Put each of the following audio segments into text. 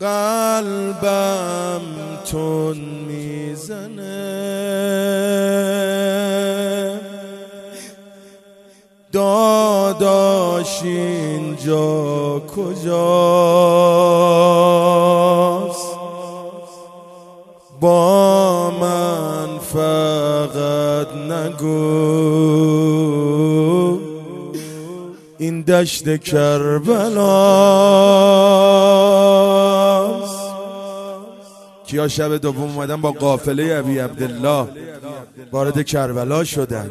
قلبم تون میزنه، داداش اینجا کجاست؟ با من فقط نگو این دشت کربلاست. کیا شب دوم اومدن با قافله ابی عبدالله وارد کربلا شدن.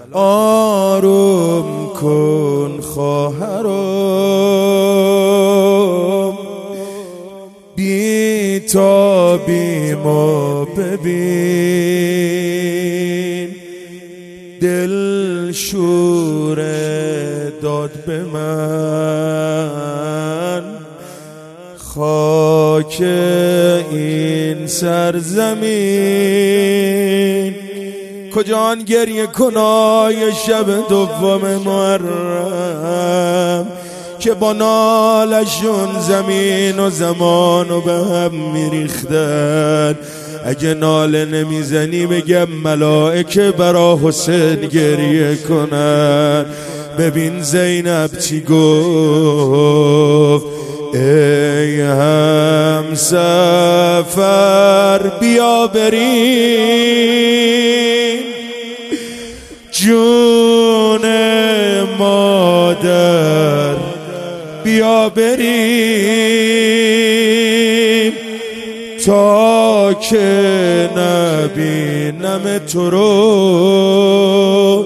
آروم کن خواهرم، بی تابیمو ببین، دل شوره داد به من، خاک این سرزمین. کجان گریه کنای شب دوم محرم که با نالشون زمین و زمانو به هم میریختن. اگه ناله نمیزنی بگم ملائکه برا حسین گریه کنن. ببین زینب چی گفت، ای هم سفر بیا بریم، جون مادر بیا بریم، تا که نبینم تو رو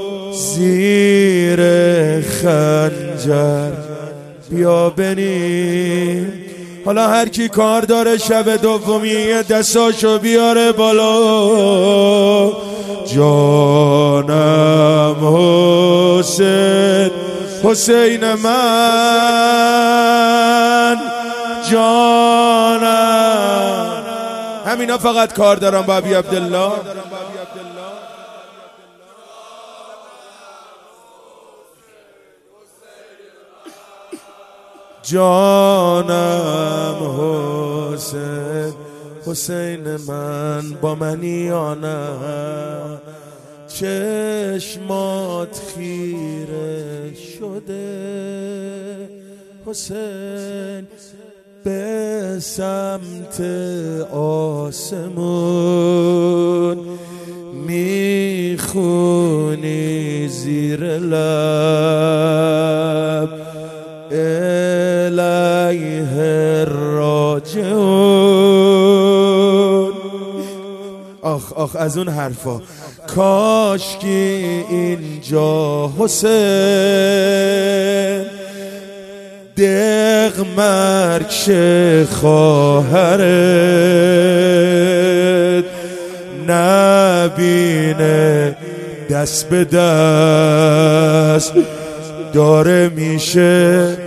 زیر خنجر بیا بریم. حالا هر کی کار داره شب دومی دستاشو بیاره بالا. جانم حسین، حسین من، جانم. همینا فقط کار دارم با ابی عبدالله. جانم حسین، حسین من با منی یا نه؟ چشمات خیره شده حسین به سمت آسمون، میخونی زیر لب الیه راجعون. آخ آخ از اون حرفا. کاش که اینجا حسین دق مرکش خواهرت نبینه، دست به دست داره میشه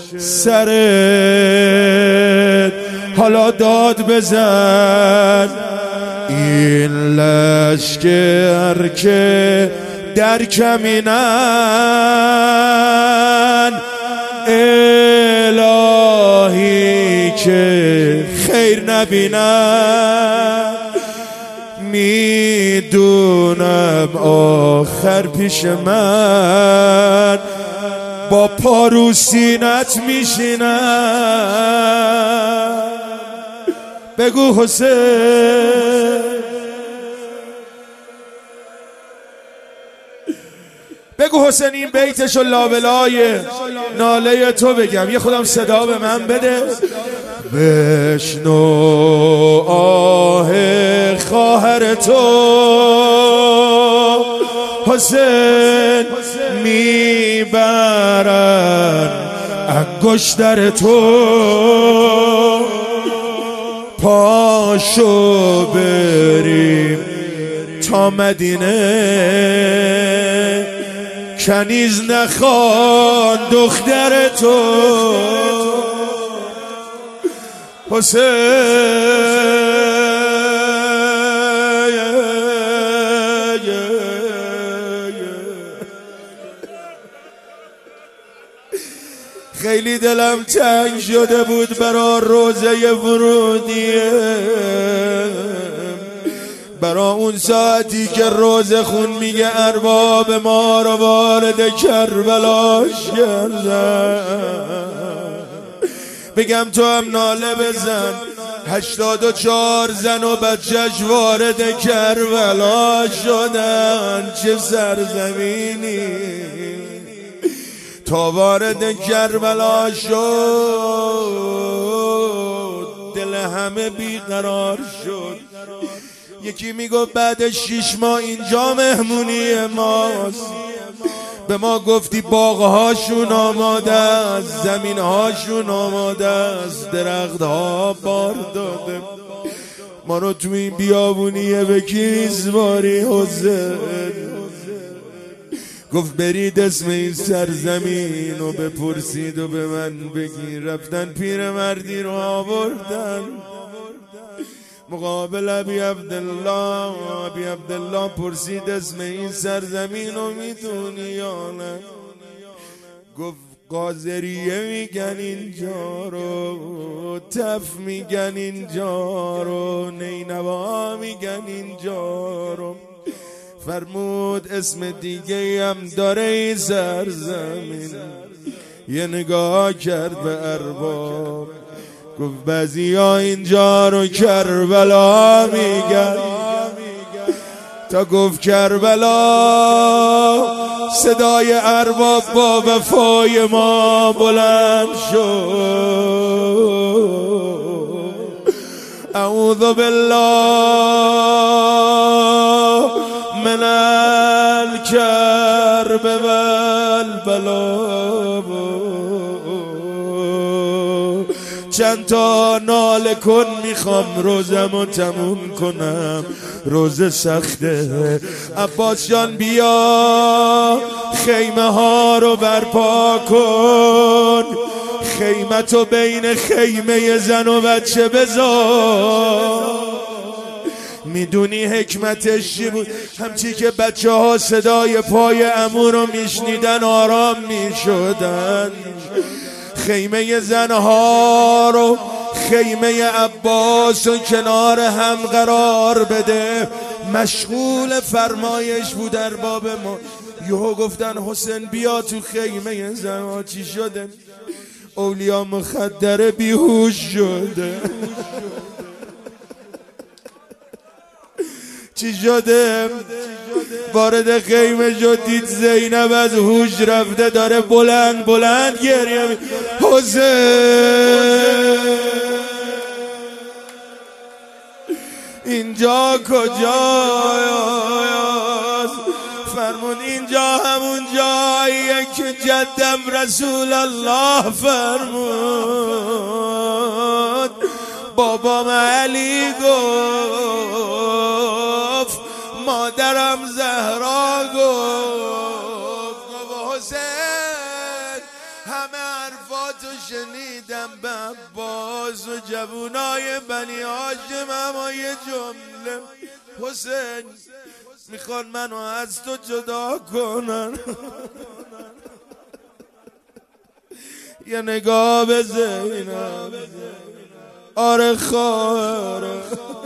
سرت. حالا داد بزن این لشکر که در کمینن، الهی که خیر نبینن. میدونم آخر پیش من با پارو سینت میشینن. بگو حسین، بگو حسین این بیتشو لابلای ناله تو بگم. یه خودم صدا به من بده. بشنو آه خواهر تو حسین، میبرن انگشتر تو، پاشو بریم تا مدینه، کنیز نخوان دختر تو حسین. خیلی خیلی دلم تنگ شده بود برا روزه ورودیه، برا اون ساعتی که روزه خون میگه ارباب ما رو وارد کربلاش کردن. بگم تو هم ناله بزن، 84 زن و بچهش وارد کربلا شدن. چه سرزمینی تا وارد کربلا شد دل همه بیقرار شد. یکی میگفت بعد 6 ماه اینجا مهمونی ماست، به ما گفتی باغهاشون آماده است، زمینهاشون آماده است، درختها بار داده، ما رو تو این بیابونیه بکیزواری حسین. گفت برید اسم این سرزمین رو بپرسید و به من بگید. رفتن پیرمردی رو آوردن مقابل ابی عبدالله. ابی عبدالله پرسید اسم این سرزمین رو میدونی یا نه؟ گفت قاذریه میگن اینجا رو، تف میگن اینجا رو، نینوا میگن اینجا رو. فرمود اسم دیگه هم داره این سرزمین. یه نگاه کرد به ارباب گفت بعضی ها اینجا رو کربلا میگن. تا گفت کربلا صدای ارباب با وفای ما بلند شد. اعوذ بالله من الکرب والبلا. چند تا ناله کن میخوام روزمو تموم کنم، روز سخته. عباس جان بیا خیمه ها رو برپا کن، خیمتو بین خیمه زن و بچه بذار. میدونی حکمتش چی بود؟ همچی که بچه ها صدای پای عمو رو میشنیدن آرام میشدن. خیمه زنها رو خیمه عباس و کنار هم قرار بده. مشغول فرمایش بود ارباب ما. یهو گفتن حسین بیا تو خیمه زنها. چی شده؟ اولیا مخدر بیهوش شده. چی شده؟ وارد خیمه شد دید زینب از هوش رفته داره بلند بلند گریه می حسین اینجا کجاست؟ فرمون اینجا همون جاییه که جدم رسول الله فرمود. بابام علی گفت، مادرم زهرا گفت حسین همه حرفاتو شنیدم به عباس و جوونای بنی هاشم. اما یه جمله حسین میخوان منو از تو جدا کنن. یه نگاه به زینب، آره خواهره.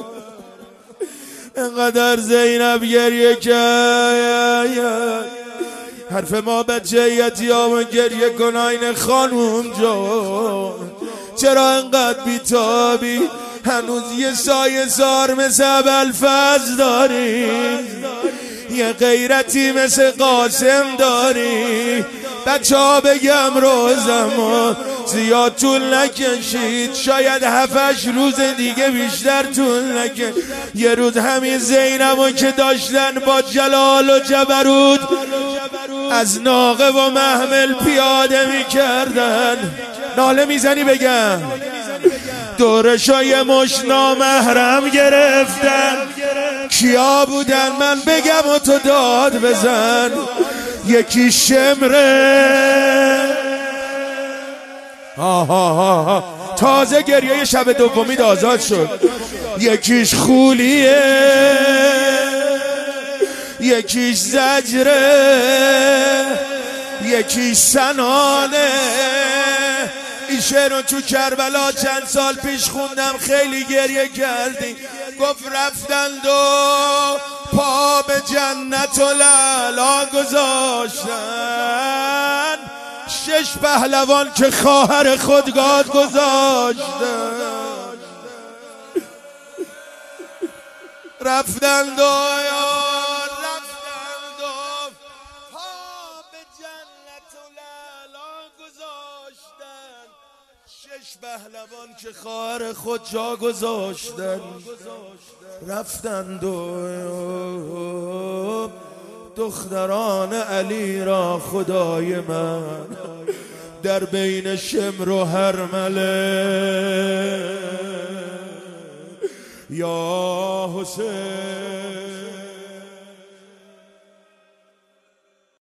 انقدر زینب گریه کرد. حرف ما بچه یتیام گریه کن این خانوم جان. چرا انقدر بیتابی؟ هنوز یه سایه سار مثل ابوالفضل داری، یه غیرتی مثل قاسم داری. بچه ها بگم روزمو زیاد طول نکشید، شاید 7-8 روز دیگه بیشتر طول نکشید. یه روز همین زینبو که داشتن با جلال و جبروت از ناقه و محمل پیاده میکردن. ناله میزنی بگم دورشای مش نامحرم گرفتن. کیا بودن من بگم و تو داد بزن. یکی شمره تازه گریه شب دومی آزاد شد. یکیش خولیه، یکیش زجره، یکیش سنانه، این شعر رو تو کربلا چند سال پیش خوندم، خیلی گریه کردی. گفت رفتند و پا به جنت و لعلا گذاشتن، 6 پهلوان که خواهر خودگاد گذاشتن. رفتند و پا به جنت و لعلا گذاشتن، 6 پهلوان که خواهر خود جا گذاشتن. رفتند و دختران علی را خدای من در بین شمر و هرمله یا حسین